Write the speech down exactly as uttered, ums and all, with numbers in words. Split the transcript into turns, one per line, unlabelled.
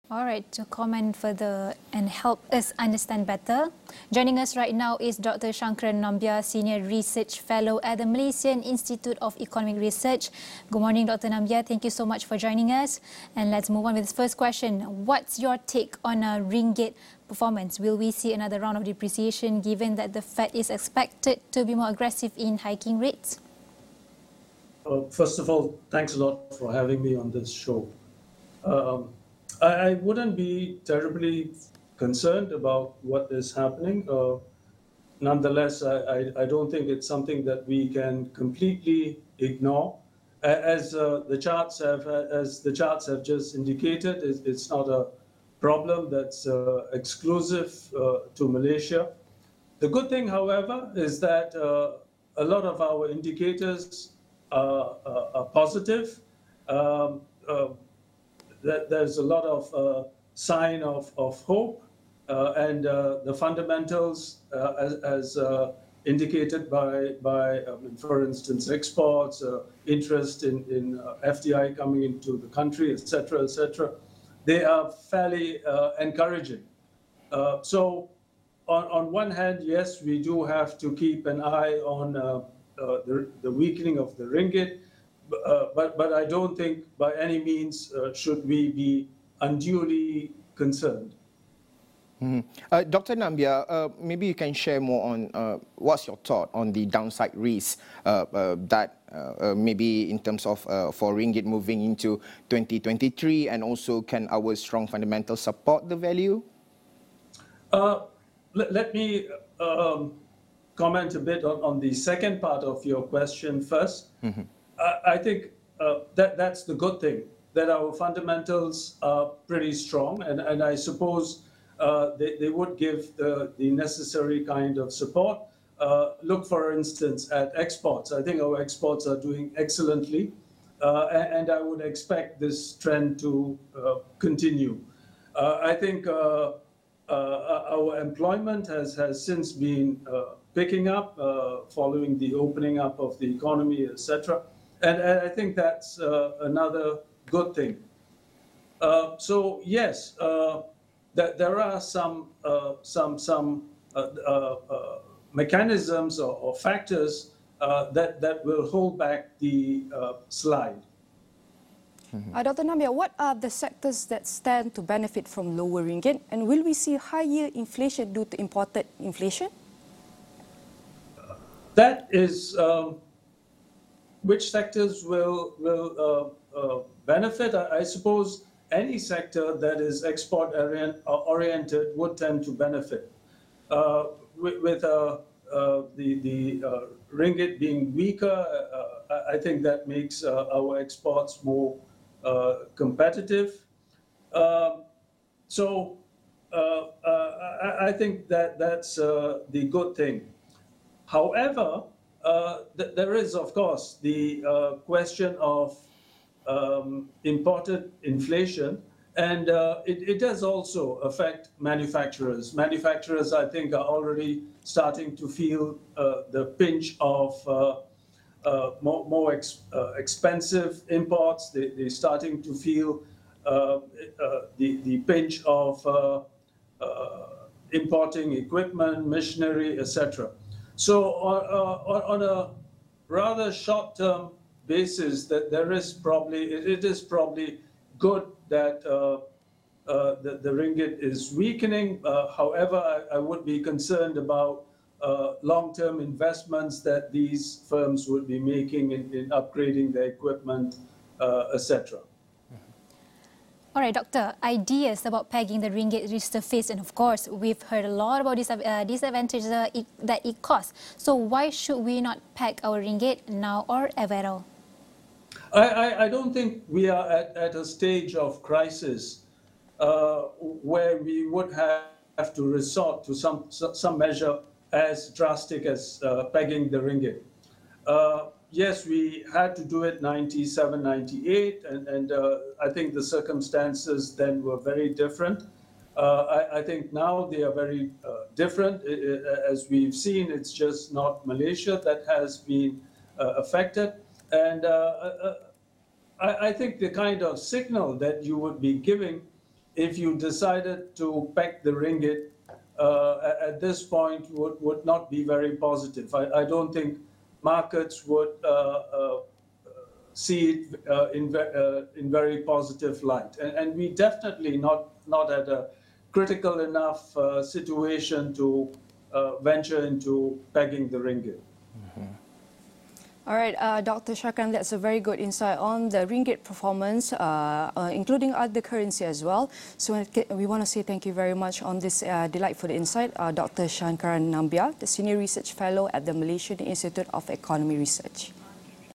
All right, to comment further and help us understand better, joining us right now is Doctor Shankaran Nambiar, Senior Research Fellow at the Malaysian Institute of Economic Research. Good morning, Doctor Nambiar. Thank you so much for joining us. And let's move on with this first question. What's your take on a ringgit performance? Will we see another round of depreciation given that the Fed is expected to be more aggressive in hiking rates?
Uh, first of all, thanks a lot for having me on this show. Um, I, I wouldn't be terribly concerned about what is happening. Uh, nonetheless, I, I, I don't think it's something that we can completely ignore. As uh, the charts have, as the charts have just indicated, it's, it's not a problem that's uh, exclusive uh, to Malaysia. The good thing, however, is that uh, a lot of our indicators are, are, are positive. Um, uh, that there's a lot of uh, sign of, of hope, uh, and uh, the fundamentals, uh, as, as uh, indicated by, by um, for instance, exports, uh, interest in, in uh, F D I coming into the country, et cetera, et cetera, they are fairly uh, encouraging. Uh, so on, on one hand, yes, we do have to keep an eye on uh, uh, the, the weakening of the ringgit. Uh, but but I don't think by any means uh, should we be unduly concerned.
Mm-hmm. uh, Doctor Nambiar, uh, maybe you can share more on uh, what's your thought on the downside risk uh, uh, that uh, uh, maybe in terms of uh, for ringgit moving into twenty twenty-three, and also can our strong fundamentals support the value?
Uh, let, let me um, comment a bit on, on the second part of your question first. Mm-hmm. I think uh, that that's the good thing, that our fundamentals are pretty strong, and, and I suppose uh, they, they would give the, the necessary kind of support. Uh, look, for instance, at exports. I think our exports are doing excellently, uh, and, and I would expect this trend to uh, continue. Uh, I think uh, uh, our employment has, has since been uh, picking up uh, following the opening up of the economy, et cetera. And, and I think that's uh, another good thing. Uh, so yes, uh, that there are some uh, some some uh, uh, uh, mechanisms or, or factors uh, that that will hold back the uh, slide.
Mm-hmm. uh, Doctor Nambiar, what are the sectors that stand to benefit from lower ringgit, and will we see higher inflation due to imported inflation?
That is. Um, Which sectors will will uh, uh, benefit? I, I suppose any sector that is export orient, uh, oriented would tend to benefit. Uh, with with uh, uh, the the uh, ringgit being weaker, uh, I think that makes uh, our exports more uh, competitive. Uh, so uh, uh, I, I think that that's uh, the good thing. However, Uh, th- there is, of course, the uh, question of um, imported inflation, and uh, it, it does also affect manufacturers. Manufacturers, I think, are already starting to feel uh, the pinch of uh, uh, more, more ex- uh, expensive imports. They, they're starting to feel uh, uh, the, the pinch of uh, uh, importing equipment, machinery, et cetera. So on, uh, on a rather short-term basis, that there is probably it, it is probably good that uh, uh, the, the ringgit is weakening. Uh, however, I, I would be concerned about uh, long-term investments that these firms would be making in, in upgrading their equipment, uh, et cetera.
All right, Doctor, ideas about pegging the ringgit resurfaced, and of course, we've heard a lot about this uh, disadvantages uh, it, that it costs. So why should we not peg our ringgit now or ever at all?
I, I, I don't think we are at, at a stage of crisis uh, where we would have to resort to some, some measure as drastic as uh, pegging the ringgit. Uh, Yes, we had to do it ninety-seven, ninety-eight, and, and uh, I think the circumstances then were very different. Uh, I, I think now they are very uh, different. It, it, as we've seen, it's just not Malaysia that has been uh, affected. And uh, uh, I, I think the kind of signal that you would be giving if you decided to peg the ringgit uh, at this point would, would not be very positive. I, I don't think markets would uh, uh, see it uh, in, uh, in very positive light. And, and we definitely not, not at a critical enough uh, situation to uh, venture into pegging the ringgit.
Mm-hmm.
All right, uh, Doctor Shakran, that's a very good insight on the ringgit performance, uh, uh, including other currency as well. So we want to say thank you very much on this uh, delightful insight, uh, Doctor Shakran Nambiar, the Senior Research Fellow at the Malaysian Institute of Economic Research.